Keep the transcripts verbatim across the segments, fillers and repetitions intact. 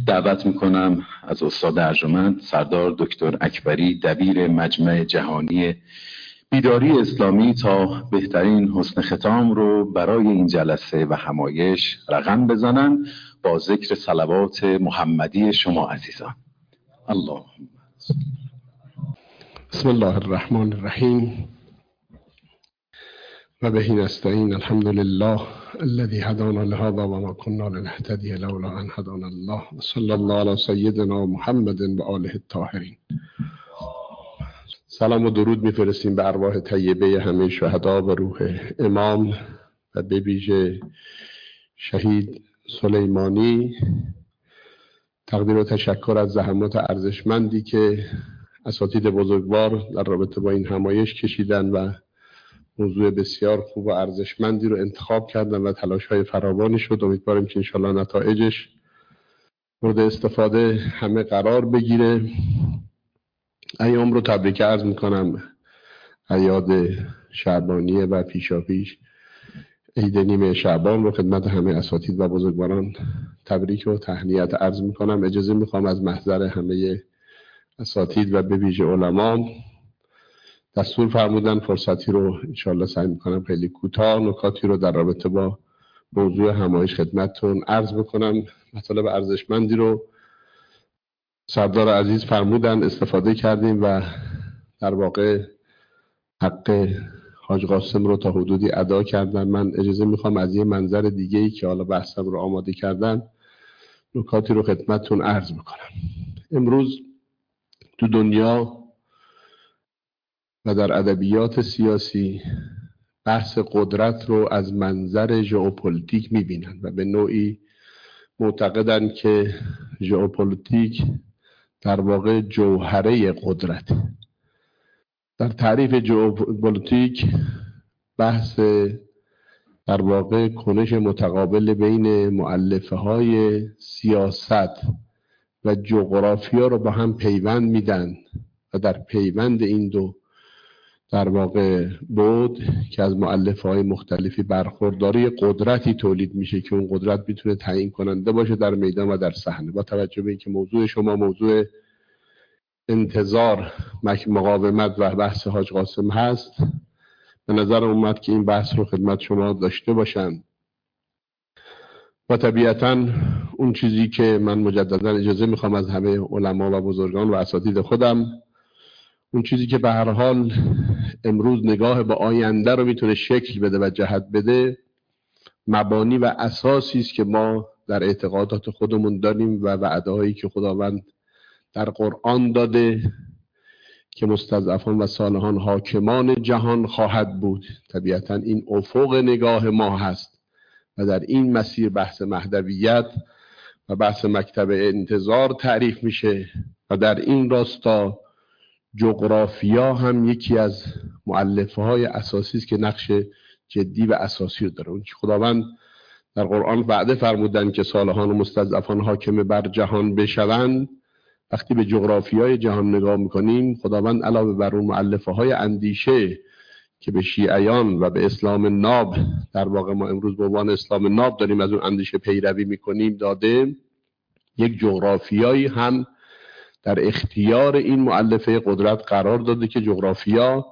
دعوت میکنم از استاد ارجمند سردار دکتر اکبری دبیر مجمع جهانی بیداری اسلامی تا بهترین حسن ختام رو برای این جلسه و همایش رقم بزنن با ذکر صلوات محمدی شما عزیزان. الله بسم الله الرحمن الرحیم و به نستعین. الحمد لله الذي هدانا لهذا و ما كنا لنهتدي لولا ان هدانا الله. صلی الله علی سیدنا محمد و آله الطاهرین. سلام و درود میفرستیم به ارواح طیبه همه شهدا و روح امام و به ویژه شهید سلیمانی. تقدیر و تشکر از زحمات ارزشمندی که اساتید بزرگوار در رابطه با این همایش کشیدن و موضوع بسیار خوب و ارزشمندی رو انتخاب کردن و تلاش‌های فراوانی شد. امیدواریم که انشالله نتایجش مورد استفاده همه قرار بگیره. ایام رو تبریک عرض میکنم، اعیاد شعبانیه و پیشاپیش عید نیمه شعبان رو خدمت همه اساتید و بزرگواران تبریک و تهنیت عرض میکنم. اجازه میخوام از محضر همه اساتید و به ویژه علما دستور فرمودن فرصتی رو انشالله سعی میکنم خیلی کوتاه نکاتی رو در رابطه با موضوع همایش خدمتتون عرض بکنم. مطالب ارزشمندی رو سردار عزیز فرمودن، استفاده کردیم و در واقع حق حاج قاسم رو تا حدودی ادا کردن. من اجازه میخوام از یه منظر دیگه‌ای که حالا بحثم رو آماده کردن نکاتی رو خدمتتون عرض بکنم. امروز تو دنیا و در ادبیات سیاسی بحث قدرت رو از منظر ژئوپلیتیک میبینن و به نوعی معتقدن که ژئوپلیتیک در واقع جوهره قدرت. در تعریف ژئوپلیتیک بحث در واقع کنش متقابل بین مؤلفه های سیاست و جغرافیا رو با هم پیوند میدن و در پیوند این دو در واقع بود که از مؤلفه های مختلفی برخورداری قدرتی تولید میشه که اون قدرت میتونه تعیین کننده باشه در میدان و در صحنه. با توجه به اینکه موضوع شما موضوع انتظار مقاومت و بحث حاج قاسم هست، به نظر اومد که این بحث رو خدمت شما داشته باشن و طبیعتا اون چیزی که من مجددا اجازه میخوام از همه علما و بزرگان و اساتید خودم، اون چیزی که به هر حال امروز نگاه به آینده رو میتونه شکل بده و جهت بده، مبانی و اساسی است که ما در اعتقادات خودمون داریم و وعده‌هایی که خداوند در قرآن داده که مستضعفان و صالحان حاکمان جهان خواهد بود. طبیعتا این افق نگاه ما هست و در این مسیر بحث مهدویت و بحث مکتب انتظار تعریف میشه و در این راستا جغرافیا هم یکی از مؤلفه های اساسی است که نقش جدی و اساسی رو داره. اون که خداوند در قرآن وعده فرمودن که صالحان و مستضعفان حاکم بر جهان بشوند. وقتی به جغرافیای جهان نگاه میکنیم، خداوند علاوه بر اون مؤلفه های اندیشه که به شیعیان و به اسلام ناب در واقع ما امروز به عنوان اسلام ناب داریم از اون اندیشه پیروی میکنیم داده، یک جغرافیایی هم در اختیار این مؤلفه قدرت قرار داده که جغرافیا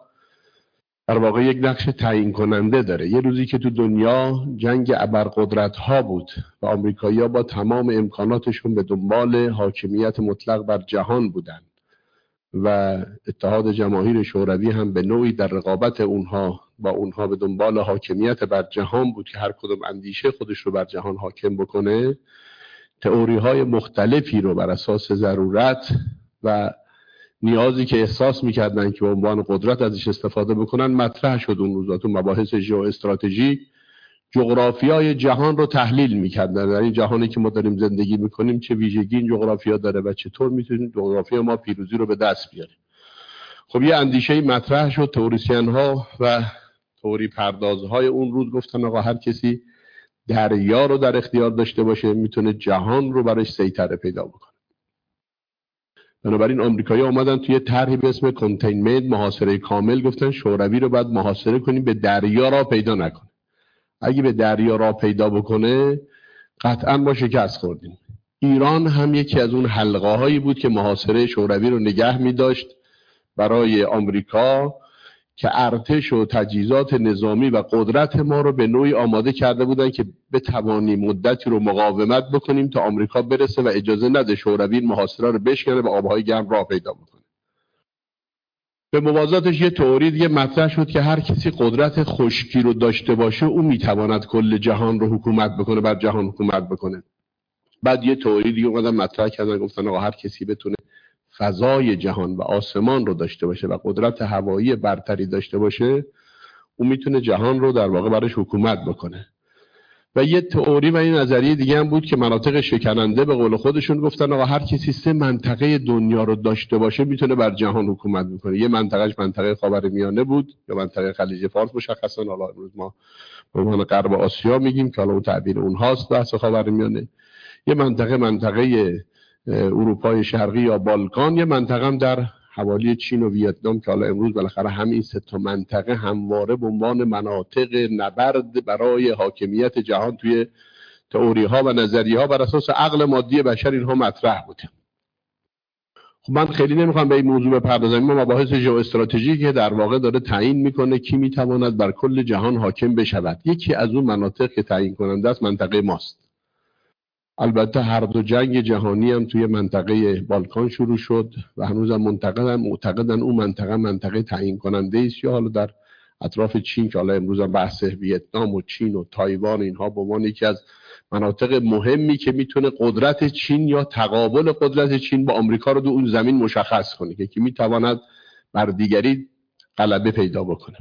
در واقع یک نقش تعیین کننده داره. یه روزی که تو دنیا جنگ ابرقدرت ها بود و آمریکایی‌ها با تمام امکاناتشون به دنبال حاکمیت مطلق بر جهان بودن و اتحاد جماهیر شوروی هم به نوعی در رقابت اونها با اونها به دنبال حاکمیت بر جهان بود که هر کدوم اندیشه خودش رو بر جهان حاکم بکنه، تئوری های مختلفی رو بر اساس ضرورت و نیازی که احساس میکردن که به عنوان قدرت ازش استفاده بکنن مطرح شد. اون روزا تو مباحث ژئواستراتژی جغرافیای جهان رو تحلیل میکردن. در این جهانی که ما داریم زندگی میکنیم چه ویژگی این جغرافیا داره و چطور میتونیم جغرافیا ما پیروزی رو به دست بیاریم. خب یه اندیشه مطرح شد. تئوریسین ها و تئوری پردازهای اون روز گفتن آقا هر کسی دریا رو در اختیار داشته باشه میتونه جهان رو برش سیطره پیدا بکنه. بنابراین آمریکایی‌ها اومدن توی طرحی به اسم کنتینمنت، محاصره کامل، گفتن شوروی رو باید محاصره کنیم به دریا را پیدا نکنه. اگه به دریا را پیدا بکنه قطعا ما شکست خوردیم. ایران هم یکی از اون حلقه هایی بود که محاصره شوروی رو نگه می داشت برای آمریکا، که ارتش و تجهیزات نظامی و قدرت ما رو به نوعی آماده کرده بودن که بتوانیم مدتی رو مقاومت بکنیم تا آمریکا برسه و اجازه نده شوروی این محاصره رو بشکنه و آبهای گرم راه پیدا بکنه. به موازاتش یه تئوری دیگه مطرح شد که هر کسی قدرت خشکی رو داشته باشه او میتواند کل جهان رو حکومت بکنه، بر جهان حکومت بکنه. بعد یه تئوری دیگه اومدن مطرح کردن، گفتن آقا هر کسی بتونه فضای جهان و آسمان رو داشته باشه و قدرت هوایی برتری داشته باشه، اون میتونه جهان رو در واقع برش حکومت بکنه. و یه تئوری و این نظریه دیگه هم بود که مناطق شکننده به قول خودشون گفتن آقا هر کسی سه منطقه دنیا رو داشته باشه میتونه بر جهان حکومت بکنه. یه منطقهش منطقه خاورمیانه بود یا منطقه خلیج فارس مشخصا، حالا امروز ما به عنوان غرب آسیا میگیم که حالا اون تعبیر اونهاست بحث خاورمیانه. یه منطقه منطقه اروپای شرقی یا بالکان، یه منطقه هم در حوالی چین و ویتنام که حالا امروز بالاخره همین سه تا منطقه همواره به عنوان مناطق نبرد برای حاکمیت جهان توی تئوری ها و نظریه ها بر اساس عقل مادی بشر اینها مطرح بوده. خب من خیلی نمیخوام به این موضوع بپردازم. ما مباحث ژئواستراتژی که در واقع داره تعیین میکنه کی میتواند بر کل جهان حاکم بشود. یکی از اون مناطق که تعیین کننده است منطقه ماست. البته هر دو جنگ جهانی هم توی منطقه بالکان شروع شد و هنوز هم معتقدن معتقدن اون منطقه منطقه تعیین کننده است، یا حالا در اطراف چین که حالا امروز هم بحث ویتنام و چین و تایوان اینها به عنوان یکی از مناطق مهمی که میتونه قدرت چین یا تقابل قدرت چین با آمریکا رو دو اون زمین مشخص کنه که کی میتواند بر دیگری غلبه پیدا بکنه.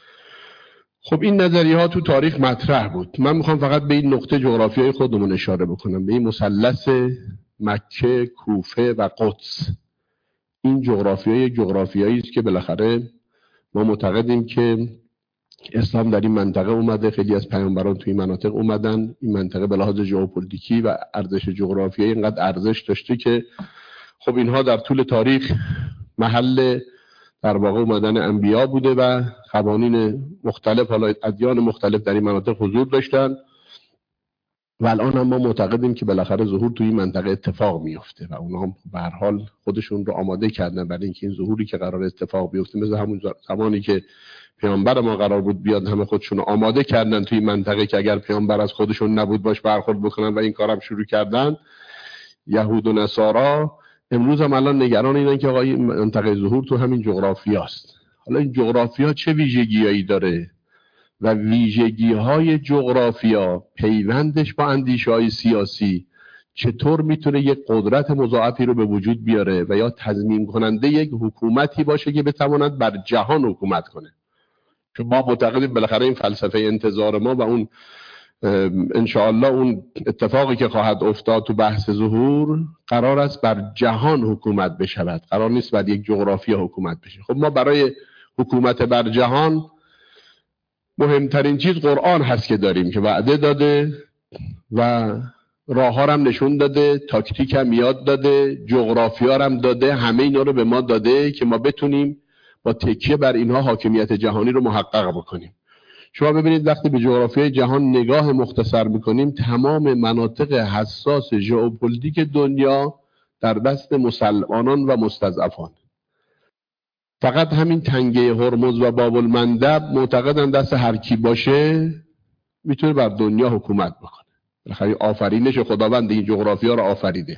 خب این نظریه ها تو تاریخ مطرح بود. من میخوام فقط به این نقطه جغرافیایی خودمون اشاره بکنم، به این مثلث مکه، کوفه و قدس. این جغرافیای جغرافیایی است که بالاخره ما معتقدیم که اسلام در این منطقه اومده، خیلی از پیامبران توی این مناطق اومدن. این منطقه به لحاظ ژئوپلیتیکی و ارزش جغرافیایی اینقدر ارزش داشته که خب اینها در طول تاریخ محل در واقع اومدن انبیا بوده و قوانین مختلف، حالا ادیان مختلف در این مناطق حضور داشتن و الان هم ما معتقدیم که بالاخره ظهور توی این منطقه اتفاق میفته و اونها هم به هر حال خودشون رو آماده کردن برای اینکه این ظهوری که قرار اتفاق بیفته، مثل همون زمانی که پیامبر ما قرار بود بیاد همه خودشون رو آماده کردن توی این منطقه که اگر پیامبر از خودشون نبود باش برخورد بکنن و این کارم شروع کردن. یهود و نصارا امروز هم الان نگران اینن که آقا این منطقه ظهور تو همین جغرافیاست. حالا این جغرافیا چه ویژگیایی داره و ویژگی‌های جغرافیا پیوندش با اندیشه‌های سیاسی چطور میتونه یک قدرت مضاعفی رو به وجود بیاره و یا تضمین کننده یک حکومتی باشه که بتواند بر جهان حکومت کنه. چون ما معتقدیم بالاخره این فلسفه انتظار ما و اون انشاءالله اون اتفاقی که خواهد افتاد تو بحث ظهور قرار است بر جهان حکومت بشود، قرار نیست بر یک جغرافیا حکومت بشه. خب ما برای حکومت بر جهان مهمترین چیز قرآن هست که داریم که وعده داده و راه ها هم نشون داده، تاکتیک هم یاد داده، جغرافیا هم داده، همه اینا رو به ما داده که ما بتونیم با تکیه بر اینها حاکمیت جهانی رو محقق بکنیم. شما ببینید وقتی به جغرافیای جهان نگاه مختصر میکنیم تمام مناطق حساس ژئوپلیتیک دنیا در دست مسلمانان و مستضعفان. فقط همین تنگه هرمز و باب المندب معتقدن دست هر کی باشه میتونه بر دنیا حکومت بکنه. بالاخره آفرینش خداوند این جغرافیا رو آفریده.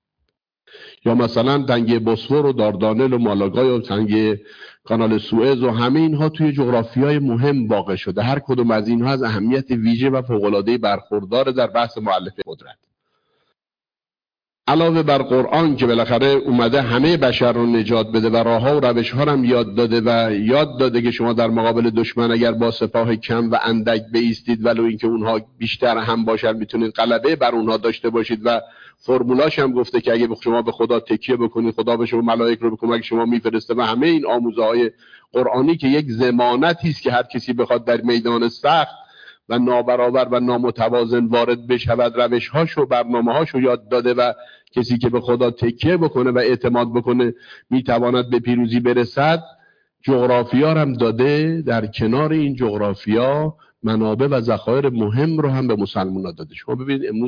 یا مثلا تنگه بوسفور و داردانل و مالاگای و تنگه کانال سوئز و همه اینها توی جغرافیای مهم واقع شده. هر کدوم از اینها از اهمیت ویژه و فوق‌العاده برخوردار در بحث مؤلفه قدرت. علاوه بر قرآن که بالاخره اومده همه بشر رو نجات بده و راهها و روش‌ها هم یاد داده و یاد داده که شما در مقابل دشمن اگر با سپاه کم و اندک بایستید ولو اینکه اونها بیشتر هم باشن میتونید غلبه بر اونها داشته باشید و فرمولاش هم گفته که اگه شما به خدا تکیه بکنید خدا به شما ملائک رو به کمک شما میفرسته و همه این آموزه‌های قرآنی که یک ضمانتی است که هر کسی بخواد در میدان سخت و نابرابر و نامتوازن وارد بشود روش‌هاش و برنامه‌هاش رو یاد داده و کسی که به خدا تکیه بکنه و اعتماد بکنه میتواند به پیروزی برسد. جغرافیا هم داده، در کنار این جغرافیا منابع و ذخایر مهم رو هم به مسلمان‌ها داده. شما ببینید امروز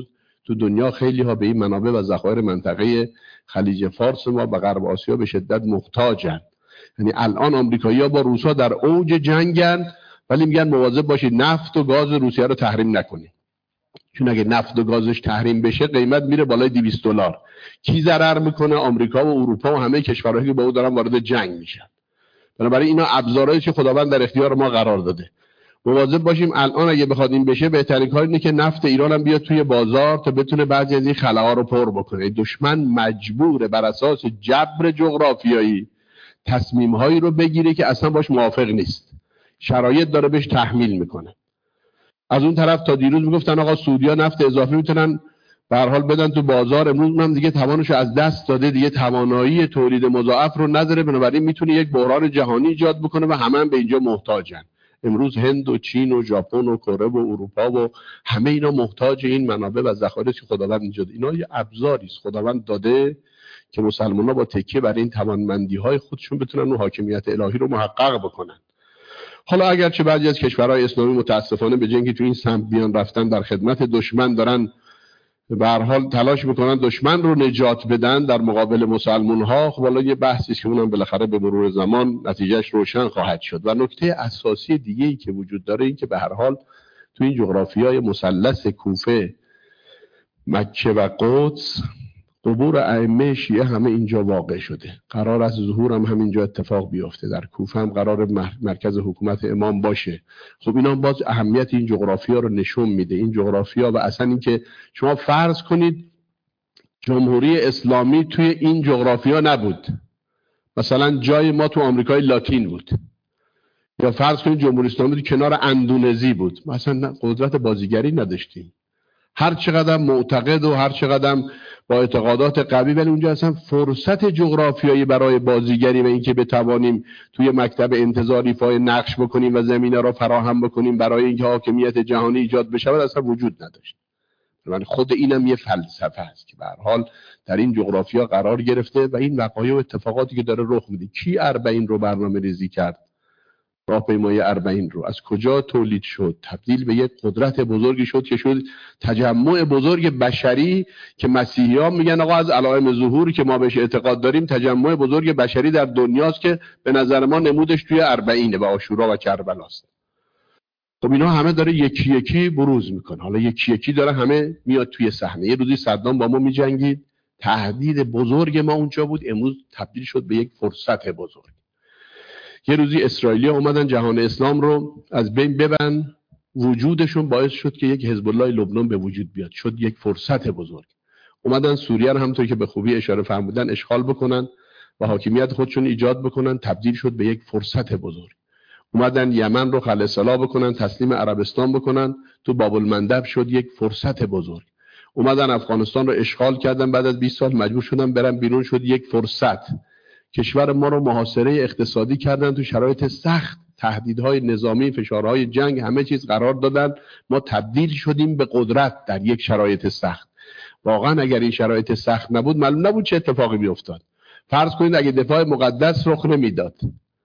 تو دنیا خیلی ها به این منابع و ذخایر منطقه خلیج فارس ما و غرب آسیا به شدت محتاجن. یعنی الان آمریکایی‌ها با روس‌ها در اوج جنگن، ولی میگن مواظب باشید نفت و گاز روسیه رو تحریم نکنید، چون اگه نفت و گازش تحریم بشه قیمت میره بالای دویست دلار. کی ضرر میکنه؟ آمریکا و اروپا و همه کشورهایی که با او دارن وارد جنگ میشن. بنابراین اینا ابزارهایی که خداوند در اختیار ما قرار داده. مواظب باشیم الان اگه بخواد این بشه بهترین کار اینه که نفت ایران هم بیاد توی بازار تا بتونه بعضی از این خلاها رو پر بکنه. دشمن مجبوره بر اساس جبر جغرافیایی تصمیم‌هایی رو بگیره که اصلا باش موافق نیست، شرایط داره بهش تحمیل میکنه. از اون طرف تا دیروز میگفتن آقا سعودی‌ها نفت اضافی میتونن به هر حال بدن تو بازار، امروز اونم دیگه توانش از دست داده، دیگه توانایی تولید مضاعف رو نداره، بنابراین میتونه یک بحران جهانی ایجاد بکنه و همه هم به اینجا محتاجن. امروز هند و چین و ژاپن و کره و اروپا و همه اینا محتاج این منابع و ذخایر که خداوند اینجا داده. اینا یه ابزاری است خداوند داده که مسلمان‌ها با تکیه بر این توانمندی‌های خودشون بتونن اون حاکمیت الهی رو محقق بکنن. حالا اگرچه بعضی از کشورهای اسلامی متاسفانه به جنگی تو این سمت بیان رفتن در خدمت دشمن دارن به هر حال تلاش میکنن دشمن رو نجات بدن در مقابل مسلمان‌ها، خب حالا یه بحثی است که اونم بالاخره به مرور زمان نتیجهش روشن خواهد شد. و نکته اساسی دیگه‌ای که وجود داره این که به هر حال تو این جغرافیای مثلث کوفه، مکه و قدس قبور ائمه شیعه همه اینجا واقع شده. قرار است ظهور هم همینجا اتفاق بیفته. در کوفه هم قرار مرکز حکومت امام باشه. خب اینا باز اهمیت این جغرافیا رو نشون میده. این جغرافیا و اصلا این که شما فرض کنید جمهوری اسلامی توی این جغرافیا نبود، مثلا جای ما تو آمریکای لاتین بود، یا فرض کنید جمهوری اسلامی تو کنار اندونزی بود، مثلا قدرت بازیگری نداشتیم. هر چقدر معتقد و هر چقدر با اعتقادات قوی، ولی اونجا اصلا فرصت جغرافیایی برای بازیگری و اینکه بتوانیم توی مکتب انتظاری پای نقش بکنیم و زمینه را فراهم بکنیم برای اینکه حاکمیت جهانی ایجاد بشه اصلا وجود نداشت. من خود اینم یه فلسفه است که به هر حال در این جغرافیا قرار گرفته و این وقایع و اتفاقاتی که داره رخ میده. کی اربعین رو برنامه ریزی کرد؟ راهپیمایی اربعین رو از کجا تولید شد؟ تبدیل به یک قدرت بزرگی شد که شد تجمع بزرگ بشری که مسیحیان میگن آقا از علائم ظهوری که ما بهش اعتقاد داریم تجمع بزرگ بشری در دنیاست که به نظر ما نمودش توی اربعینه و عاشورا و کربلاست. خب اینا همه داره یکی یکی بروز میکنه. حالا یکی یکی داره همه میاد توی صحنه. یه روزی صدام با ما میجنگید، تهدید بزرگ ما اونجا بود، امروز تبدیل شد به یک فرصت بزرگ. یه روزی اسرائیلی اومدن جهان اسلام رو از بین ببرن، وجودشون باعث شد که یک حزب الله لبنان به وجود بیاد، شد یک فرصت بزرگ. اومدن سوریه رو همونطور که به خوبی اشاره فرمودن اشغال بکنن و حاکمیت خودشون ایجاد بکنن، تبدیل شد به یک فرصت بزرگ. اومدن یمن رو خلع اصلاح بکنن، تسلیم عربستان بکنن، تو باب المندب شد یک فرصت بزرگ. اومدن افغانستان رو اشغال کردن، بعد از بیست سال مجبور شدن برن بیرون، شد یک فرصت. کشور ما رو محاصره اقتصادی کردن، تو شرایط سخت، تهدیدهای نظامی، فشارهای جنگ، همه چیز قرار دادن، ما تبدیل شدیم به قدرت در یک شرایط سخت. واقعا اگر این شرایط سخت نبود معلوم نبود چه اتفاقی میافتاد. فرض کنید اگه دفاع مقدس رخ نمیداد،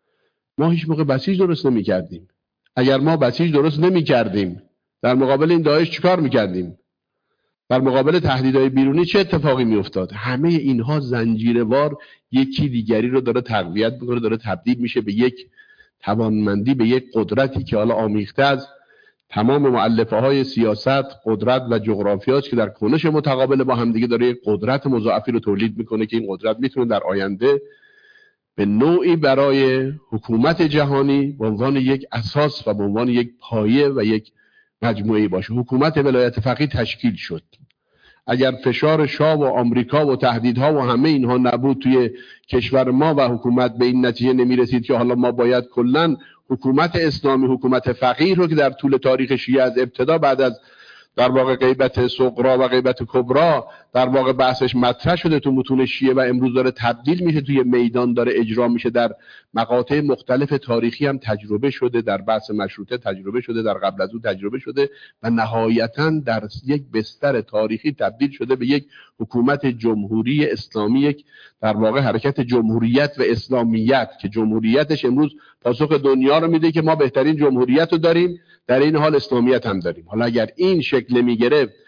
ما هیچ موقع بسیج درست نمی‌کردیم. اگر ما بسیج درست نمی‌کردیم، در مقابل این داعش چیکار می‌کردیم؟ در مقابل تهدیدهای بیرونی چه اتفاقی میافتاد؟ همه اینها زنجیروار یکی دیگری رو داره تقویت میکنه، داره تبدیل میشه به یک توانمندی، به یک قدرتی که حالا آمیخته از تمام مؤلفه های سیاست، قدرت و جغرافیا است که در کنش متقابل با هم دیگه داره یک قدرت مضاعفی رو تولید میکنه که این قدرت میتونه در آینده به نوعی برای حکومت جهانی به عنوان یک اساس و به عنوان یک پایه و یک مجموعه باشه. حکومت ولایت فقیه تشکیل شد. اگر فشار شاه و آمریکا و تهدیدها و همه اینها نبود توی کشور ما و حکومت به این نتیجه نمی رسید که حالا ما باید کلاً حکومت اسلامی، حکومت فقیه رو که در طول تاریخ شیعه از ابتدا بعد از در واقع غیبت صغرا و غیبت کبرا در واقع بحثش مطرح شده تو متون شیعه و امروز داره تبدیل میشه توی میدان، داره اجرا میشه، در مقاطع مختلف تاریخی هم تجربه شده، در بحث مشروطه تجربه شده، در قبل از اون تجربه شده و نهایتاً در یک بستر تاریخی تبدیل شده به یک حکومت جمهوری اسلامی، یک در واقع حرکت جمهوریت و اسلامیت که جمهوریتش امروز پاسخ دنیا رو میده که ما بهترین جمهوریت رو داریم، در این حال اسلامیت هم داریم. حالا اگر این شکل می گرفت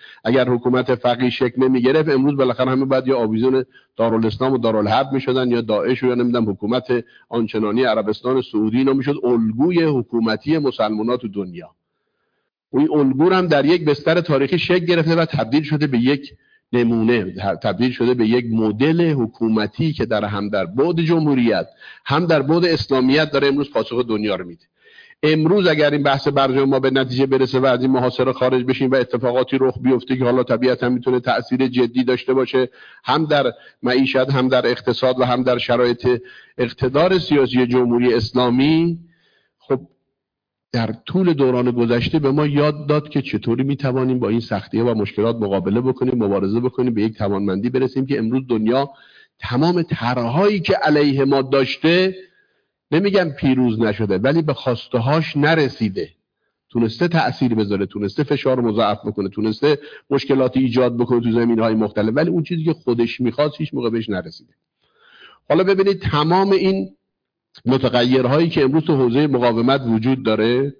اگر حکومت فقیه شکل نمیگرفت امروز بالاخره همه بعد یا آویزون دارالاسلام و دارالحرب میشدن یا داعش و یا نمیدونم حکومت آنچنانی عربستان سعودی اینا میشد الگوی حکومتی مسلمانات تو دنیا. این الگو هم در یک بستر تاریخی شکل گرفته و تبدیل شده به یک نمونه، تبدیل شده به یک مدل حکومتی که در هم در بعد جمهوریت هم در بعد اسلامیت داره امروز پاسخ دنیا رو میده. امروز اگر این بحث برجام ما به نتیجه برسه و از این محاصره خارج بشیم و اتفاقاتی رخ بیفته که حالا طبیعتا میتونه تأثیر جدی داشته باشه هم در معیشت هم در اقتصاد و هم در شرایط اقتدار سیاسی جمهوری اسلامی، خب در طول دوران گذشته به ما یاد داد که چطوری میتوانیم با این سختی‌ها و مشکلات مقابله بکنیم، مبارزه بکنیم، به یک توانمندی برسیم که امروز دنیا تمام طرح‌هایی که علیه ما داشته، نمیگم پیروز نشده ولی به خواسته‌هاش نرسیده، تونسته تأثیر بذاره، تونسته فشار مضاعف بکنه، تونسته مشکلاتی ایجاد بکنه تو زمینه‌های مختلف، ولی اون چیزی که خودش می‌خواست هیچ موقع بهش نرسیده. حالا ببینید تمام این متغیرهایی که امروز تو حوزه مقاومت وجود داره،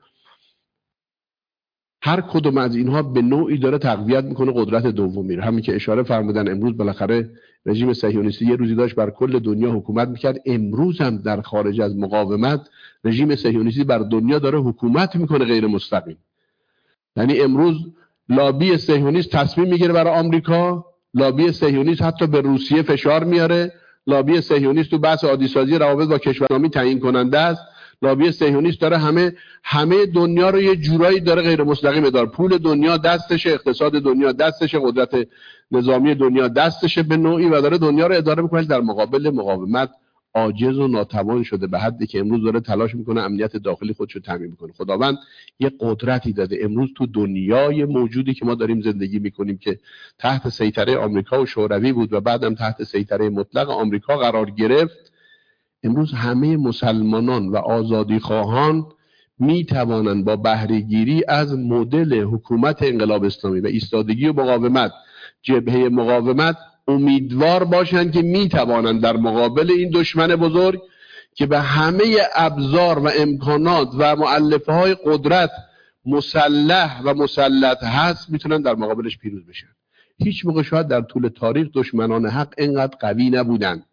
هر کدوم از اینها به نوعی داره تقویت میکنه قدرت دومی رو. همین که اشاره فرمودن امروز بالاخره رژیم صهیونیستی یه روزی داشت بر کل دنیا حکومت میکرد، امروز هم در خارج از مقاومت رژیم صهیونیستی بر دنیا داره حکومت میکنه غیر مستقیم. یعنی امروز لابی صهیونیست تصمیم میگیره برای آمریکا، لابی صهیونیست حتی به روسیه فشار میاره، لابی صهیونیست تو بحث عادیسازی روابط با کشورنامی تعیین کننده است، لابی صهیونیست داره همه همه دنیا رو یه جورایی داره غیر مستقیم داره، پول دنیا دستشه، اقتصاد دنیا دستشه، قدرت نظامی دنیا دستشه به نوعی و داره دنیا رو اداره میکنه. در مقابل مقاومت عاجز و ناتوان شده به حدی که امروز داره تلاش میکنه امنیت داخلی خودشو تامین کنه. خداوند یه قدرتی داده امروز تو دنیای موجودی که ما داریم زندگی میکنیم که تحت سیطره آمریکا و شوروی بود و بعدم تحت سیطره مطلق آمریکا قرار گرفت. امروز همه مسلمانان و آزادی خواهان می توانند با بهره گیری از مدل حکومت انقلاب اسلامی و ایستادگی و مقاومت، جبهه مقاومت، امیدوار باشند که می توانند در مقابل این دشمن بزرگ که به همه ابزار و امکانات و مؤلفه های قدرت مسلح و مسلط هست میتونن در مقابلش پیروز بشن. هیچ موقع شاید در طول تاریخ دشمنان حق اینقدر قوی نبودن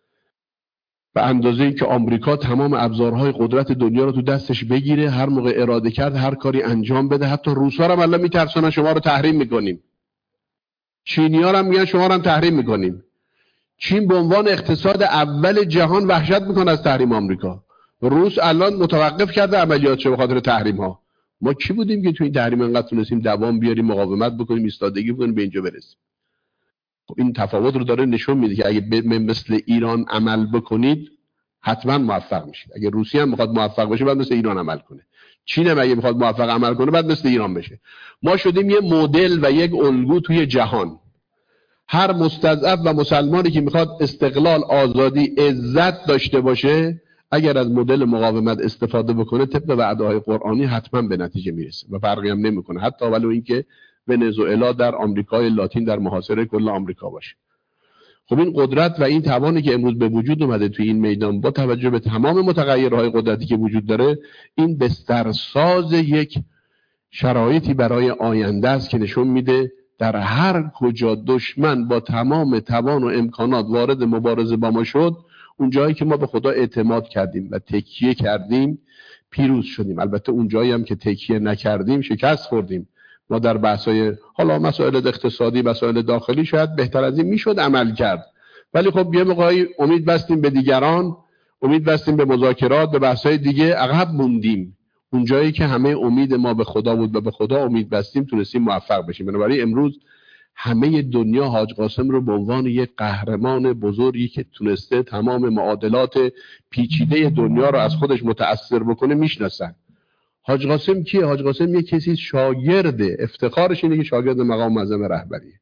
به اندازه این که آمریکا تمام ابزارهای قدرت دنیا رو تو دستش بگیره، هر موقع اراده کرد هر کاری انجام بده. حتی روسا رو هم الان میترسونن شما رو تحریم میکنیم، چینی‌ها هم میگن شما رو هم تحریم میکنیم. چین به عنوان اقتصاد اول جهان وحشت میکنه از تحریم آمریکا. روس الان متوقف کرده عملیاتش به خاطر تحریم ها. ما کی بودیم که تو این تحریم انقدر تونستیم دوام بیاریم، مقاومت بکنیم، ایستادگی بکنیم، به اینجا برسیم؟ خب این تفاوت رو داره نشون میده که اگه مثل ایران عمل بکنید حتما موفق میشید. اگه روسیه هم میخواد موفق بشه بعد مثل ایران عمل کنه، چین هم اگه میخواد موفق عمل کنه بعد مثل ایران بشه. ما شدیم یه مدل و یک الگو توی جهان. هر مستضعف و مسلمانی که میخواد استقلال، آزادی، عزت داشته باشه اگر از مدل مقاومت استفاده بکنه طبق وعده‌های قرآنی حتما به نتیجه میرسه و فرقی هم نمیکنه، حتی ولو اینکه ونزوئلا در آمریکای لاتین در محاصره کل آمریکا باشه. خب این قدرت و این توانی که امروز به وجود اومده توی این میدان با توجه به تمام متغیرهای قدرتی که وجود داره، این بسترساز یک شرایطی برای آینده است که نشون میده در هر کجا دشمن با تمام توان و امکانات وارد مبارزه با ما شد، اون جایی که ما به خدا اعتماد کردیم و تکیه کردیم پیروز شدیم. البته اون جایی هم که تکیه نکردیم شکست خوردیم. ما در بحث‌های حالا مسائل اقتصادی، مسائل داخلی شاید بهتر از این میشد عمل کرد، ولی خب یه موقعی امید بستیم به دیگران، امید بستیم به مذاکرات، به بحث‌های دیگه، عقب موندیم. اون جایی که همه امید ما به خدا بود و به خدا امید بستیم تونستیم موفق بشیم. بنابراین امروز همه دنیا حاج قاسم رو به عنوان یک قهرمان بزرگی که تونسته تمام معادلات پیچیده دنیا رو از خودش متأثر بکنه میشناسن. حاج قاسم کیه؟ حاج قاسم یک کسی شاگرده، افتخارش اینه که شاگرد مقام معظم رهبریه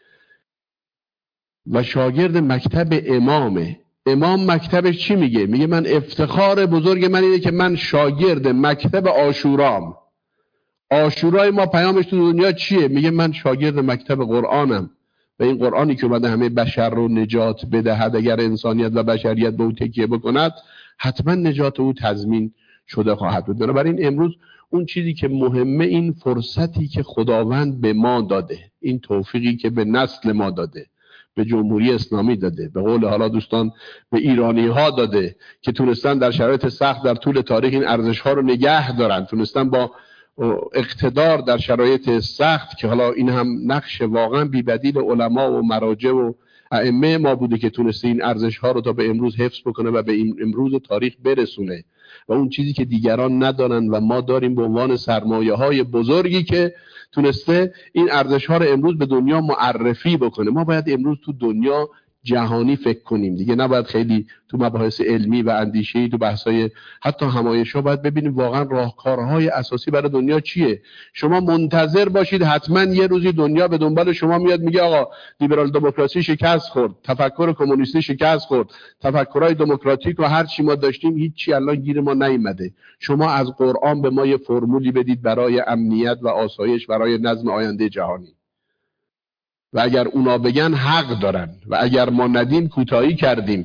و شاگرد مکتب امامه. امام مکتبش چی میگه؟ میگه من افتخار بزرگ من اینه که من شاگرد مکتب عاشورام. عاشورای ما پیامش تو دنیا چیه؟ میگه من شاگرد مکتب قرآنم و این قرآنی که اومده همه بشر رو نجات بدهد، اگر انسانیت و بشریت به او تکیه بکند حتما نجات او تضمین شده خواهد بود. بنابراین امروز اون چیزی که مهمه این فرصتی که خداوند به ما داده، این توفیقی که به نسل ما داده، به جمهوری اسلامی داده، به قول حالا دوستان به ایرانی ها داده که تونستن در شرایط سخت در طول تاریخ این ارزش ها رو نگه دارن، تونستن با اقتدار در شرایط سخت که حالا این هم نقش واقعا بی‌بدیل علما و مراجع و ائمه ما بوده که تونسته این ارزش ها رو تا به امروز حفظ بکنه و به این امروز تاریخ برسونه و اون چیزی که دیگران ندارن و ما داریم به عنوان سرمایه های بزرگی که تونسته این ارزش ها رو امروز به دنیا معرفی بکنه. ما باید امروز تو دنیا جهانی فکر کنیم دیگه، نباید خیلی تو مباحث علمی و اندیشه‌ای تو بحث‌های حتی همایش‌ها باید ببینیم واقعا راهکارهای اساسی برای دنیا چیه. شما منتظر باشید حتما یه روزی دنیا به دنبال شما میاد میگه آقا لیبرال دموکراسی شکست خورد، تفکر کمونیستی شکست خورد، تفکرهای دموکراتیک و هر چی ما داشتیم هیچی الان گیر ما نیومده. شما از قرآن به ما یه فرمولی بدید برای امنیت و آسایش، برای نظم آینده جهانی. و اگر اونا بگن حق دارن و اگر ما ندیم کوتاهی کردیم.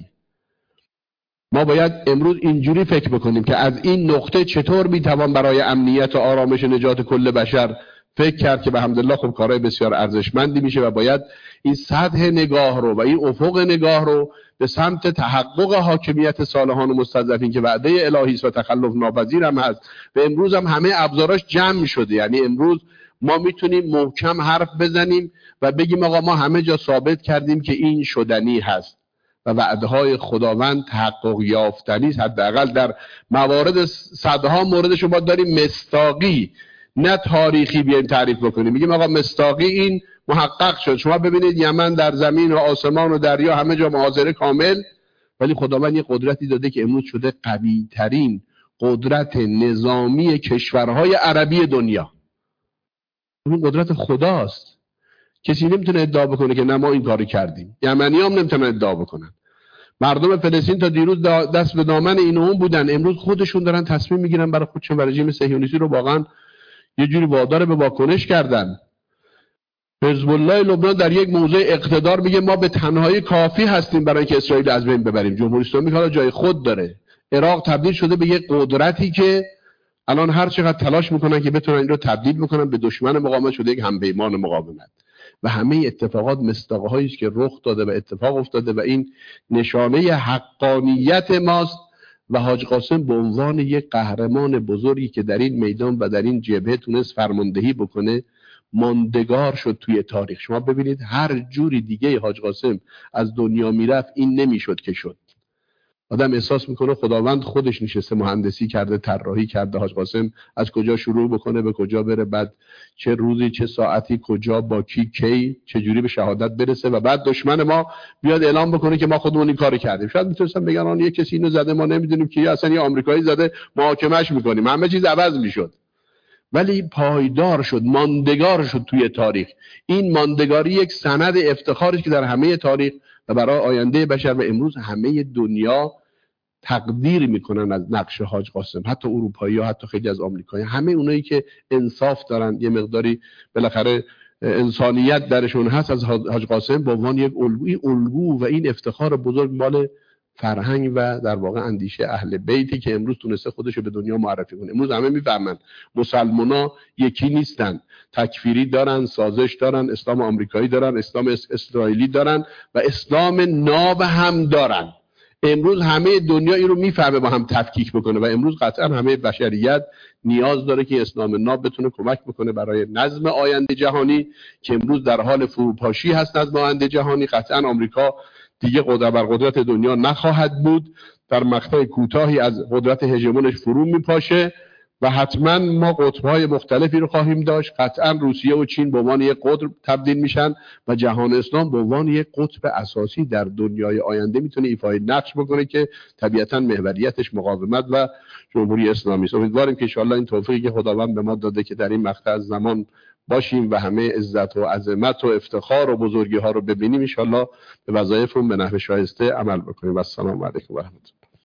ما باید امروز اینجوری فکر بکنیم که از این نقطه چطور میتوان برای امنیت و آرامش و نجات کل بشر فکر کرد که به حمدالله خب کارهای بسیار ارزشمندی میشه و باید این سطح نگاه رو و این افق نگاه رو به سمت تحقق حاکمیت صالحان و مستضعفین که وعده الهی است و تخلف ناپذیر هم هست و امروز هم همه ابزاراش جمع شده. یعنی امروز ما میتونیم محکم حرف بزنیم و بگیم آقا ما همه جا ثابت کردیم که این شدنی هست و وعده‌های خداوند تحقق یافتنی است. حداقل در موارد صدها موردش ما داریم مصداقی نه تاریخی بیایم تعریف بکنیم، میگیم آقا مصداقی این محقق شد. شما ببینید یمن در زمین و آسمان و دریا همه جا محاصره کامل، ولی خداوند یه قدرتی داده که امروز شده قوی ترین قدرت نظامی کشورهای عربی دنیا. این قدرت خداست. کسی نمیتونه ادعا بکنه که نه ما این کاری کردیم. یمنی هم نمیتونن ادعا بکنن. مردم فلسطین تا دیروز دست به دامن این و اون بودن، امروز خودشون دارن تصمیم میگیرن برای خودشون و رژیم صهیونیستی رو واقعا یه جوری وادار به واکنش کردن. حزب الله لبنان در یک موضع اقتدار میگه ما به تنهایی کافی هستیم برای اینکه اسرائیل از بین ببریم. جمهوری اسلامی حالا جای خود داره. عراق تبدیل شده به یک قدرتی که الان هر چقدر تلاش میکنن که بتونن این رو تبدیل بکنن به دشمن مقاومت شده یک همپیمان مقاومت. و همه اتفاقات مصداق‌هایی است که رخ داده و اتفاق افتاده و این نشانه حقانیت ماست و حاج قاسم به عنوان یک قهرمان بزرگی که در این میدان و در این جبهه تونست فرماندهی بکنه ماندگار شد توی تاریخ. شما ببینید هر جوری دیگه حاج قاسم از دنیا میرفت این نمیشد که شد. آدم احساس میکنه خداوند خودش نشسته مهندسی کرده، طراحی کرده حاج قاسم از کجا شروع بکنه به کجا بره، بعد چه روزی چه ساعتی کجا با کی کی چه جوری به شهادت برسه و بعد دشمن ما بیاد اعلام بکنه که ما خودمون این کارو کردیم. شاید میتونستم بگن آن یه کسی اینو زده ما نمیدونیم که یا اصلا یه آمریکایی زده محاکمهش میکنیم، همه چیز عوض میشد. ولی پایدار شد، ماندگار شد توی تاریخ. این ماندگاری یک سند افتخاری که در همه تاریخ و برای آینده بشر و امروز همه دنیا تقدیر میکنن از نقش حاج قاسم، حتی اروپایی ها، حتی خیلی از آمریکایی، همه اونایی که انصاف دارن یه مقداری بالاخره انسانیت درشون هست از حاج قاسم به عنوان یک الگوی الگو و این افتخار بزرگ مال فرهنگ و در واقع اندیشه اهل بیتی که امروز تونسته خودشو به دنیا معرفی کنه. امروز همه میفهمن مسلمانا یکی نیستن، تکفیری دارن، سازش دارن، اسلام آمریکایی دارن، اسلام اسرائیلی دارن و اسلام ناب هم دارن. امروز همه دنیا این رو میفهمه با هم تفکیک بکنه و امروز قطعا همه بشریت نیاز داره که اسلام ناب بتونه کمک بکنه برای نظم آینده جهانی که امروز در حال فروپاشی هست. نظم آینده جهانی قطعا آمریکا دیگه قدرت بر قدرت دنیا نخواهد بود، در مقطع کوتاهی از قدرت هژمونش فرو میپاشه و حتما ما قطب‌های مختلفی رو خواهیم داشت. قطعا روسیه و چین به عنوان یک قطب تبدیل میشن و جهان اسلام به عنوان یک قطب اساسی در دنیای آینده میتونه ایفای نقش بکنه که طبیعتا محوریتش مقاومت و جمهوری اسلامی است. امیدواریم که ان شاء الله این توفیقی که خداوند به ما داده که در این مقطع از زمان باشیم و همه عزت و عظمت و افتخار و بزرگی ها رو ببینیم ان شاء الله به وظایفمون به نحو شایسته عمل بکنیم. و السلام علیکم و رحمت الله.